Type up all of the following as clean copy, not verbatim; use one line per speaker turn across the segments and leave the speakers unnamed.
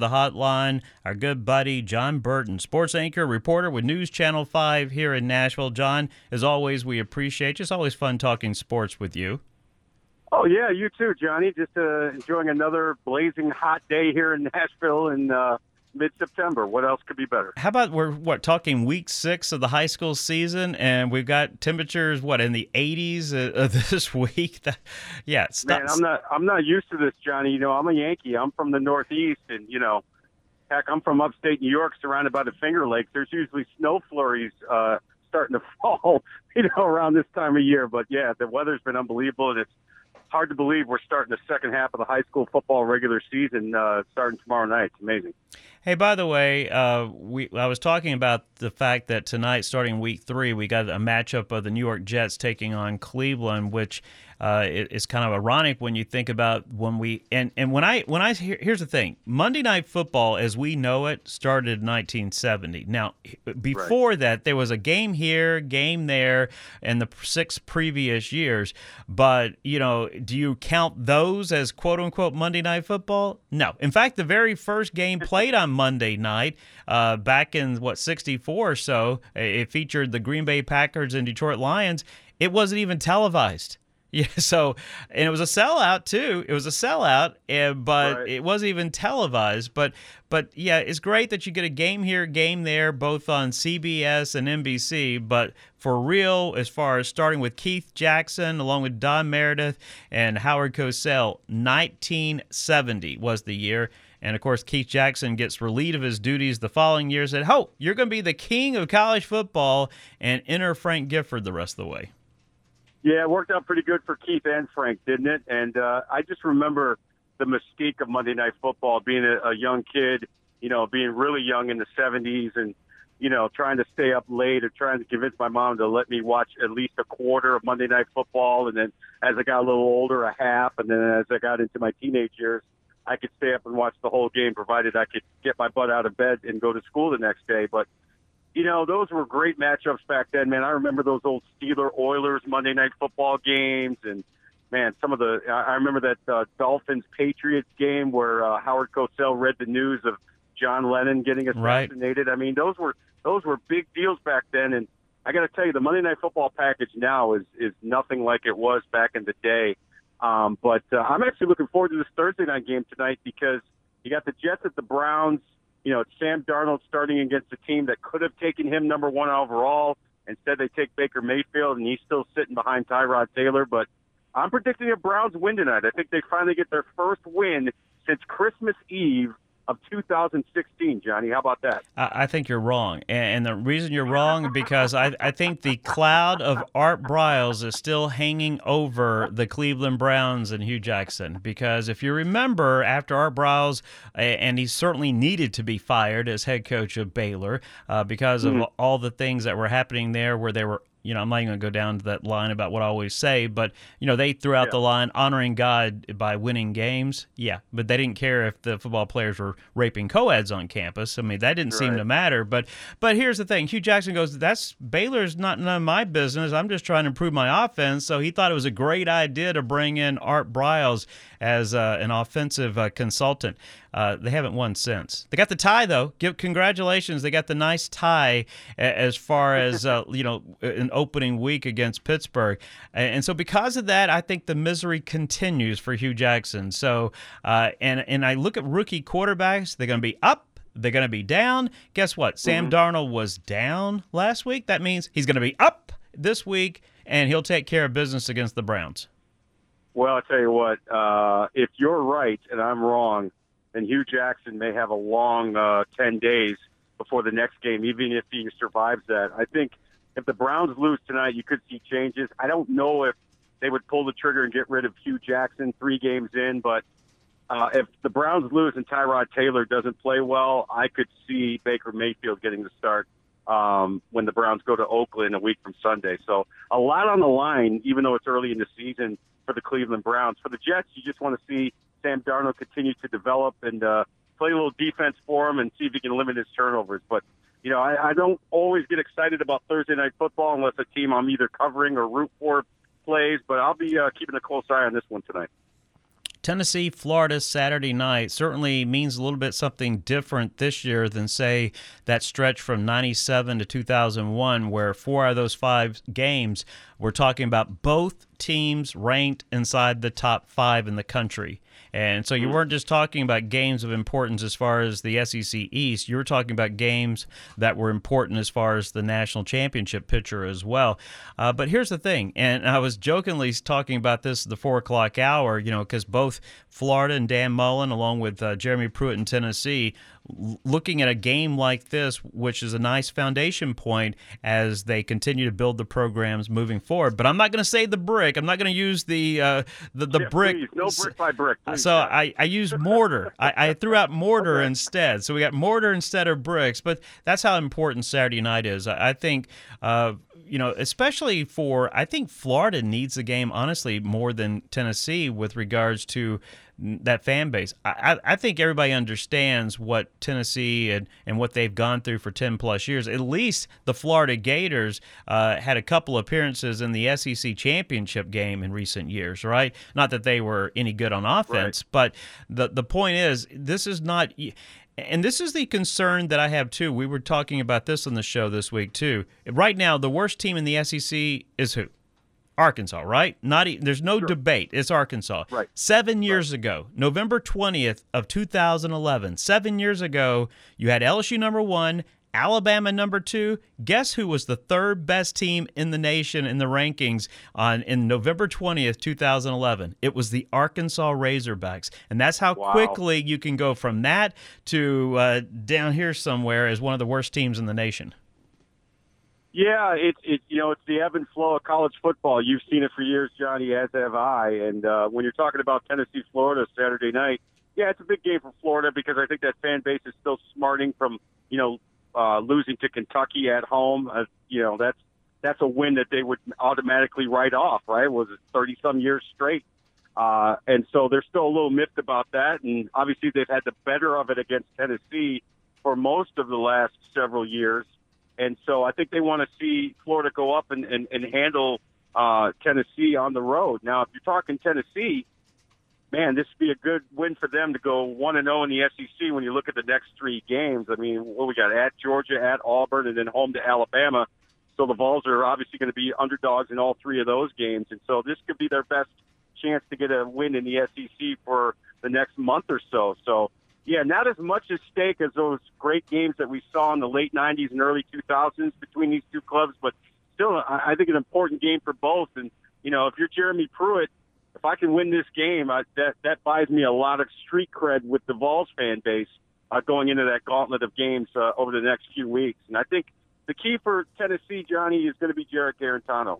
the hotline our good buddy John Burton, sports anchor, reporter with News Channel 5 here in Nashville. John, as always, we appreciate you. It's always fun talking sports with you.
Oh, yeah, you too, Johnny. Just enjoying another blazing hot day here in Nashville in mid-September. What else could be better?
How about we're talking week 6 of the high school season, and we've got temperatures, in the 80s this week?
Man, I'm not used to this, Johnny. You know, I'm a Yankee. I'm from the Northeast, and, heck, I'm from upstate New York, surrounded by the Finger Lakes. There's usually snow flurries starting to fall, around this time of year. But, yeah, the weather's been unbelievable, and it's hard to believe we're starting the second half of the high school football regular season starting tomorrow night. It's amazing.
Hey, by the way, I was talking about the fact that tonight, starting week 3, we got a matchup of the New York Jets taking on Cleveland, which is kind of ironic when you think about when we here's the thing: Monday Night Football, as we know it, started in 1970. Now, before that, there was a game here, game there, in the 6 previous years. But do you count those as quote unquote Monday Night Football? No. In fact, the very first game played on Monday night back in 64 or so, it featured the Green Bay Packers and Detroit Lions. It wasn't even televised. Yeah, and it was a sellout too. It was a sellout, but It wasn't even televised. But yeah, it's great that you get a game here, game there, both on CBS and NBC. But for real, as far as starting with Keith Jackson, along with Don Meredith and Howard Cosell, 1970 was the year. And, of course, Keith Jackson gets relieved of his duties the following year, said, you're going to be the king of college football, and enter Frank Gifford the rest of the way.
Yeah, it worked out pretty good for Keith and Frank, didn't it? And I just remember the mystique of Monday Night Football, being a young kid, being really young in the 70s and, trying to stay up late or trying to convince my mom to let me watch at least a quarter of Monday Night Football. And then as I got a little older, a half. And then as I got into my teenage years, I could stay up and watch the whole game, provided I could get my butt out of bed and go to school the next day. But those were great matchups back then, man. I remember those old Steeler-Oilers Monday Night Football games. And, man, I remember that Dolphins-Patriots game where Howard Cosell read the news of John Lennon getting assassinated. Right. I mean, those were big deals back then. And I got to tell you, the Monday Night Football package now is nothing like it was back in the day. But I'm actually looking forward to this Thursday night game tonight because you got the Jets at the Browns. It's Sam Darnold starting against a team that could have taken him number 1 overall. Instead, they take Baker Mayfield, and he's still sitting behind Tyrod Taylor. But I'm predicting a Browns win tonight. I think they finally get their first win since Christmas Eve of 2016, Johnny. How about that?
I think you're wrong. And the reason you're wrong because I think the cloud of Art Briles is still hanging over the Cleveland Browns and Hugh Jackson. Because if you remember, after Art Briles, and he certainly needed to be fired as head coach of Baylor because of all the things that were happening there where they were I'm not even going to go down to that line about what I always say, but, they threw out the line, honoring God by winning games. Yeah, but they didn't care if the football players were raping co-eds on campus. I mean, that didn't seem to matter. But here's the thing. Hugh Jackson goes, Baylor's not none of my business. I'm just trying to improve my offense. So he thought it was a great idea to bring in Art Briles as an offensive consultant. They haven't won since. They got the tie, though. Congratulations. They got the nice tie as far as, an opening week against Pittsburgh. And so because of that, I think the misery continues for Hugh Jackson. So, and I look at rookie quarterbacks. They're going to be up. They're going to be down. Guess what? Sam Darnold was down last week. That means he's going to be up this week, and he'll take care of business against the Browns. Well,
I'll tell you what. If you're right and I'm wrong, then Hugh Jackson may have a long 10 days before the next game, even if he survives that. I think if the Browns lose tonight, you could see changes. I don't know if they would pull the trigger and get rid of Hugh Jackson 3 games in, but if the Browns lose and Tyrod Taylor doesn't play well, I could see Baker Mayfield getting the start when the Browns go to Oakland a week from Sunday. So a lot on the line, even though it's early in the season for the Cleveland Browns. For the Jets, you just want to see Sam Darnold continue to develop and play a little defense for him and see if he can limit his turnovers. But, I don't always get excited about Thursday Night Football unless a team I'm either covering or root for plays, but I'll be keeping a close eye on this one tonight.
Tennessee, Florida, Saturday night certainly means a little bit something different this year than, say, that stretch from 97 to 2001, where 4 out of those 5 games, we're talking about both teams ranked inside the top 5 in the country. And so you weren't just talking about games of importance as far as the SEC East. You were talking about games that were important as far as the national championship picture as well. But here's the thing, and I was jokingly talking about this at the 4 o'clock hour, because both Florida and Dan Mullen, along with Jeremy Pruitt in Tennessee, looking at a game like this, which is a nice foundation point as they continue to build the programs moving forward. But I'm not going to say the brick. I'm not going to use the brick.
Please, no brick by brick. Please.
So I used mortar. I threw out mortar instead. So we got mortar instead of bricks. But that's how important Saturday night is. I think, especially I think Florida needs the game, honestly, more than Tennessee with regards to that fan base. I think everybody understands what Tennessee and what they've gone through for 10-plus years. At least the Florida Gators had a couple appearances in the SEC championship game in recent years, right? Not that they were any good on offense, right. But the point is, this is not – and this is the concern that I have, too. We were talking about this on the show this week, too. Right now, the worst team in the SEC is who? Arkansas, right? There's no debate. It's Arkansas.
Right.
7 years ago, November 20th of 2011, 7 years ago, you had LSU number 1, Alabama number 2. Guess who was the third best team in the nation in the rankings in November 20th, 2011? It was the Arkansas Razorbacks. And that's how quickly you can go from that to down here somewhere as one of the worst teams in the nation.
Yeah, it's the ebb and flow of college football. You've seen it for years, Johnny, as have I. And when you're talking about Tennessee, Florida, Saturday night, yeah, it's a big game for Florida because I think that fan base is still smarting from losing to Kentucky at home. That's a win that they would automatically write off, right? Was it 30-some years straight? And so they're still a little miffed about that. And obviously they've had the better of it against Tennessee for most of the last several years. And so I think they want to see Florida go up and handle Tennessee on the road. Now, if you're talking Tennessee, man, this would be a good win for them to go 1-0 in the SEC when you look at the next 3 games. I mean, what we got? At Georgia, at Auburn, and then home to Alabama. So the Vols are obviously going to be underdogs in all 3 of those games. And so this could be their best chance to get a win in the SEC for the next month or so. So, yeah, not as much at stake as those great games that we saw in the late 90s and early 2000s between these 2 clubs, but still, I think an important game for both. And, if you're Jeremy Pruitt, if I can win this game, that buys me a lot of street cred with the Vols fan base going into that gauntlet of games over the next few weeks. And I think the key for Tennessee, Johnny, is going to be Jarrett Garantano.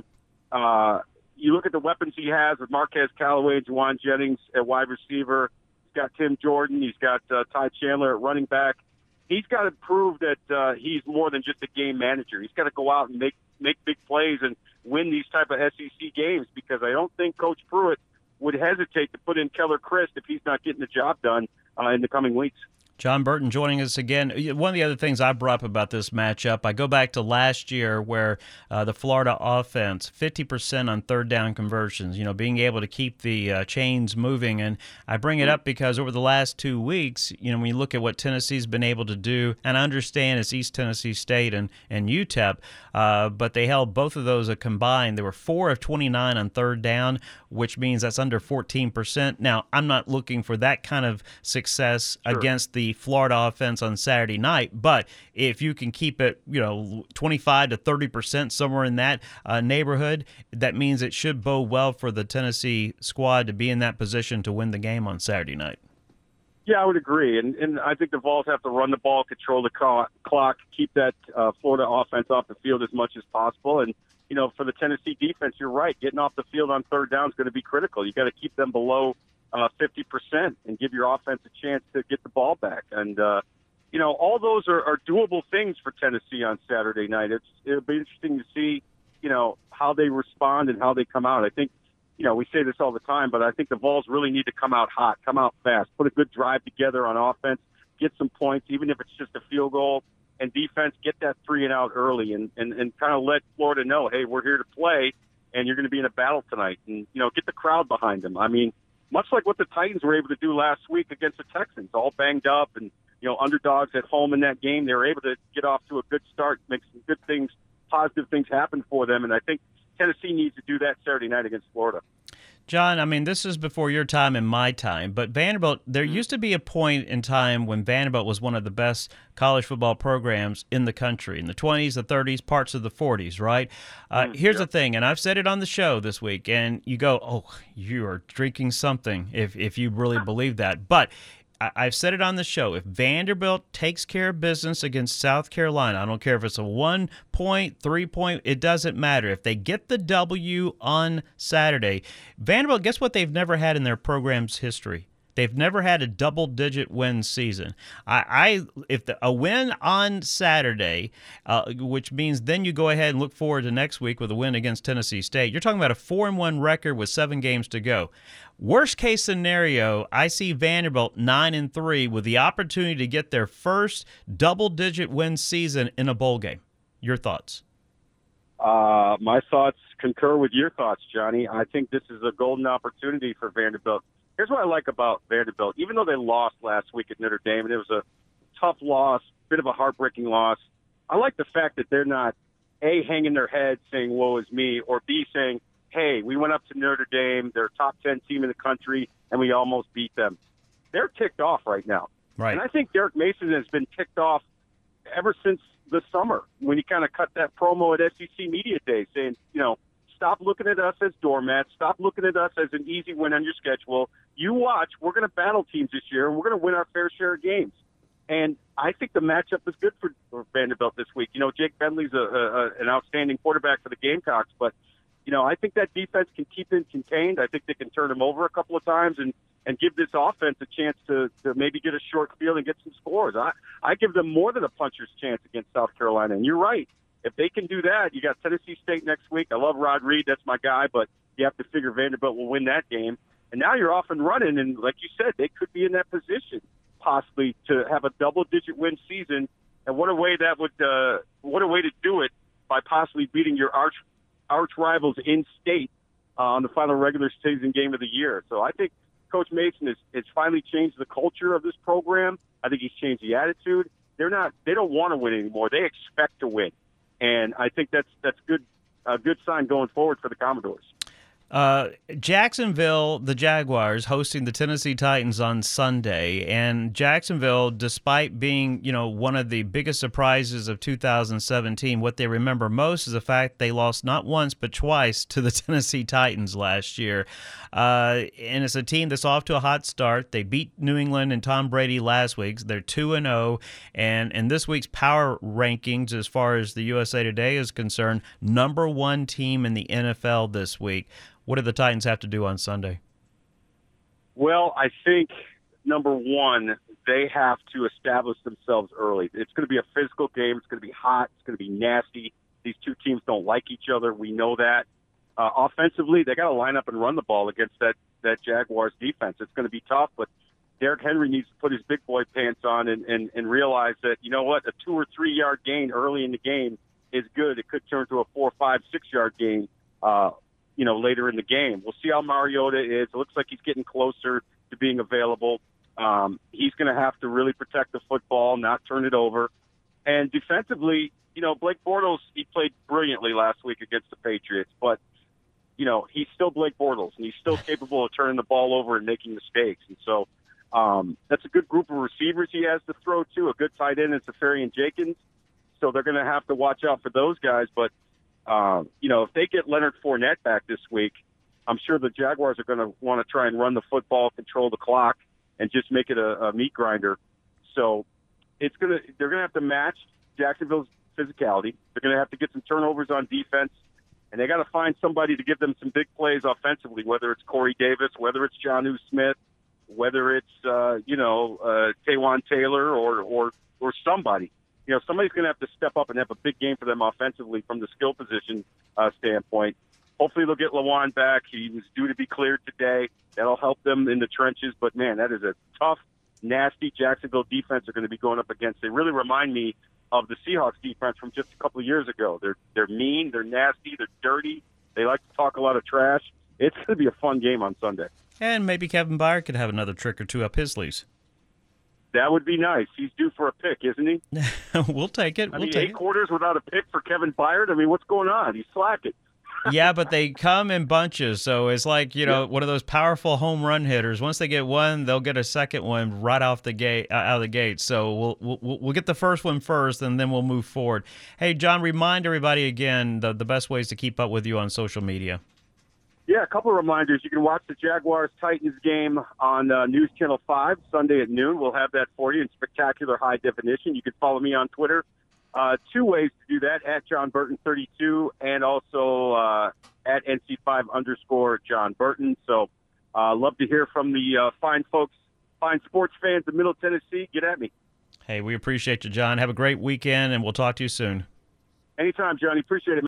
You look at the weapons he has with Marquez Callaway and Juwan Jennings at wide receiver. He's got Tim Jordan. He's got Ty Chandler at running back. He's got to prove that he's more than just a game manager. He's got to go out and make big plays and win these type of SEC games, because I don't think Coach Pruitt would hesitate to put in Keller Chryst if he's not getting the job done in the coming weeks.
John Burton joining us again. One of the other things I brought up about this matchup, I go back to last year where the Florida offense, 50% on third down conversions, being able to keep the chains moving. And I bring it up because over the last 2 weeks, when you look at what Tennessee's been able to do, and I understand it's East Tennessee State and UTEP, but they held both of those combined. They were 4 of 29 on third down, which means that's under 14%. Now, I'm not looking for that kind of success against the Florida offense on Saturday night, but if you can keep it, 25 to 30%, somewhere in that neighborhood, that means it should bode well for the Tennessee squad to be in that position to win the game on Saturday night.
Yeah, I would agree, and I think the Vols have to run the ball, control the clock, keep that Florida offense off the field as much as possible, and for the Tennessee defense, you're right, getting off the field on third down is going to be critical. You got to keep them below 50% and give your offense a chance to get the ball back. And, all those are doable things for Tennessee on Saturday night. It'll be interesting to see, how they respond and how they come out. I think, we say this all the time, but I think the Vols really need to come out hot, come out fast, put a good drive together on offense, get some points, even if it's just a field goal, and defense, get that 3-and-out early and kind of let Florida know, hey, we're here to play, and you're going to be in a battle tonight. And, get the crowd behind them. I mean, much like what the Titans were able to do last week against the Texans, all banged up and, underdogs at home in that game. They were able to get off to a good start, make some good things, positive things happen for them. And I think Tennessee needs to do that Saturday night against Florida.
John, I mean, this is before your time and my time, but Vanderbilt, there used to be a point in time when Vanderbilt was one of the best college football programs in the country, in the 20s, the 30s, parts of the 40s, right? Here's the thing, and I've said it on the show this week, and you go, oh, you are drinking something if you really believe that. But I've said it on the show. If Vanderbilt takes care of business against South Carolina, I don't care if it's a 1 point, 3 point, it doesn't matter. If they get the W on Saturday, Vanderbilt, guess what they've never had in their program's history? They've never had a double-digit win season. If a win on Saturday, which means then you go ahead and look forward to next week with a win against Tennessee State. You're talking about a 4-1 record with 7 games to go. Worst case scenario, I see Vanderbilt 9-3 with the opportunity to get their first double-digit win season in a bowl game. Your thoughts?
My thoughts concur with your thoughts, Johnny. I think this is a golden opportunity for Vanderbilt. Here's what I like about Vanderbilt. Even though they lost last week at Notre Dame, and it was a tough loss, bit of a heartbreaking loss, I like the fact that they're not, A, hanging their head saying, woe is me, or B, saying, hey, we went up to Notre Dame, they're a top 10 team in the country, and we almost beat them. They're ticked off right now.
Right.
And I think Derek Mason has been ticked off ever since the summer when he kind of cut that promo at SEC Media Day saying, stop looking at us as doormats. Stop looking at us as an easy win on your schedule. You watch, we're going to battle teams this year, and we're going to win our fair share of games. And I think the matchup is good for Vanderbilt this week. Jake Bentley's an outstanding quarterback for the Gamecocks, but, I think that defense can keep him contained. I think they can turn him over a couple of times and give this offense a chance to maybe get a short field and get some scores. I give them more than a puncher's chance against South Carolina. And you're right. If they can do that, you got Tennessee State next week. I love Rod Reed. That's my guy, but you have to figure Vanderbilt will win that game. And now you're off and running, and like you said, they could be in that position possibly to have a double-digit win season. And what a way to do it by possibly beating your arch rivals in state on the final regular season game of the year. So I think Coach Mason has finally changed the culture of this program. I think he's changed the attitude. They don't want to win anymore. They expect to win. And I think that's a good sign going forward for the Commodores.
Jacksonville, the Jaguars, hosting the Tennessee Titans on Sunday. And Jacksonville, despite being, one of the biggest surprises of 2017, what they remember most is the fact they lost not once but twice to the Tennessee Titans last year. And it's a team that's off to a hot start. They beat New England and Tom Brady last week. They're 2-0. And in this week's power rankings, as far as the USA Today is concerned, number 1 team in the NFL this week. What do the Titans have to do on Sunday?
Well, I think, number one, they have to establish themselves early. It's going to be a physical game. It's going to be hot. It's going to be nasty. These two teams don't like each other. We know that. Offensively, they got to line up and run the ball against that Jaguars defense. It's going to be tough, but Derrick Henry needs to put his big boy pants on and realize that, a 2 or 3 yard gain early in the game is good. It could turn to a 4, 5, 6 yard gain later in the game. We'll see how Mariota is. It looks like he's getting closer to being available. He's going to have to really protect the football, not turn it over. And defensively, Blake Bortles, he played brilliantly last week against the Patriots, but, he's still Blake Bortles, and he's still capable of turning the ball over and making mistakes. And so that's a good group of receivers he has to throw to, a good tight end in Safarian Jenkins. So they're going to have to watch out for those guys. But, if they get Leonard Fournette back this week, I'm sure the Jaguars are going to want to try and run the football, control the clock, and just make it a meat grinder. So they're going to have to match Jacksonville's physicality. They're going to have to get some turnovers on defense, and they got to find somebody to give them some big plays offensively, whether it's Corey Davis, whether it's Jonnu Smith, whether it's Taywan Taylor or somebody. Somebody's going to have to step up and have a big game for them offensively from the skill position standpoint. Hopefully they'll get Lawan back. He was due to be cleared today. That'll help them in the trenches. But, man, that is a tough, nasty Jacksonville defense they're going to be going up against. They really remind me of the Seahawks defense from just a couple of years ago. They're mean, they're nasty, they're dirty. They like to talk a lot of trash. It's going to be a fun game on Sunday.
And maybe Kevin Byard could have another trick or two up his sleeves.
That would be nice. He's due for a pick, isn't he?
We'll take it.
I
We'll
mean,
take
8 quarters without a pick for Kevin Byard? I mean, what's going on? He's slacking.
Yeah, but they come in bunches, so it's like, one of those powerful home run hitters. Once they get one, they'll get a second one right off the gate, out of the gate. So we'll get the first one first, and then we'll move forward. Hey, John, remind everybody again the best ways to keep up with you on social media.
Yeah, a couple of reminders. You can watch the Jaguars-Titans game on News Channel 5 Sunday at noon. We'll have that for you in spectacular high definition. You can follow me on Twitter. 2 ways to do that, at John Burton 32 and also at NC5_John Burton. So love to hear from the fine folks, fine sports fans of Middle Tennessee. Get at me.
Hey, we appreciate you, John. Have a great weekend, and we'll talk to you soon.
Anytime, Johnny. Appreciate it.